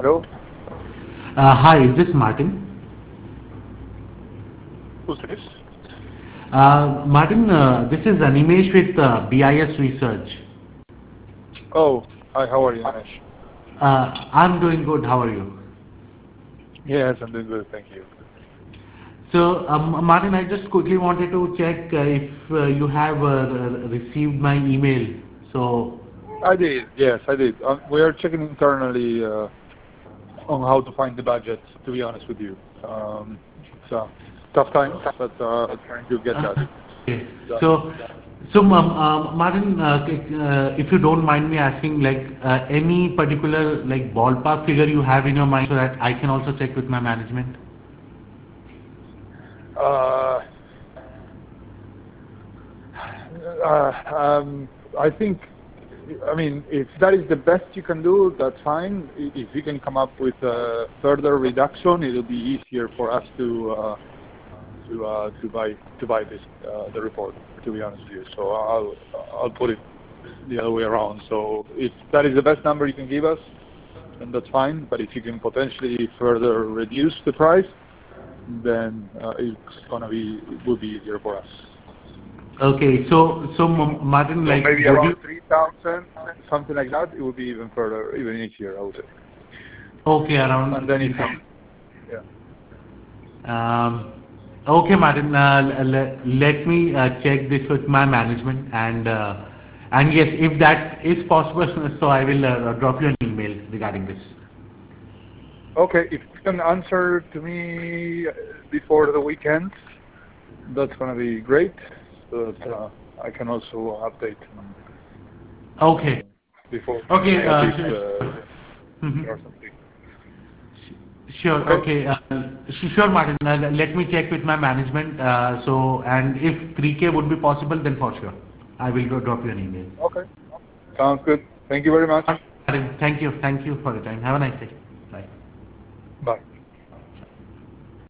Hello? Hi, is this Martin? Who's this? Martin, this is Animesh with BIS Research. Oh, hi, how are you, Ash? I'm doing good. How are you? Yes, I'm doing good, thank you. So, Martin, I just quickly wanted to check if you have received my email. So, I did, yes, I did. We are checking internally on how to find the budget, to be honest with you. It's tough times, but trying to get that okay. done. So, Martin, if you don't mind me asking, like any particular like ballpark figure you have in your mind, so that I can also check with my management. Uh, I think, I mean, if that is the best you can do, that's fine. If you can come up with a further reduction, it'll be easier for us to buy this the report. To be honest with you, so I'll put it the other way around. So if that is the best number you can give us, then that's fine. But if you can potentially further reduce the price, then it will be easier for us. Okay, so Martin, So like, maybe would around you? 3,000, something like that. It would be even easier, I would say. Okay, around And then if 3,000. yeah. Okay, Martin, let me check this with my management and yes, if that is possible, so I will drop you an email regarding this. Okay, if you can answer to me before the weekend, that's gonna be great. So that I can also update Okay, before okay, at least mhm. or something. Sure, Okay. okay, sure, Martin. Let me check with my management. So, and if 3K would be possible, then for sure, I will drop you an email. Okay. Sounds good. Thank you very much. Martin, thank you for the time. Have a nice day.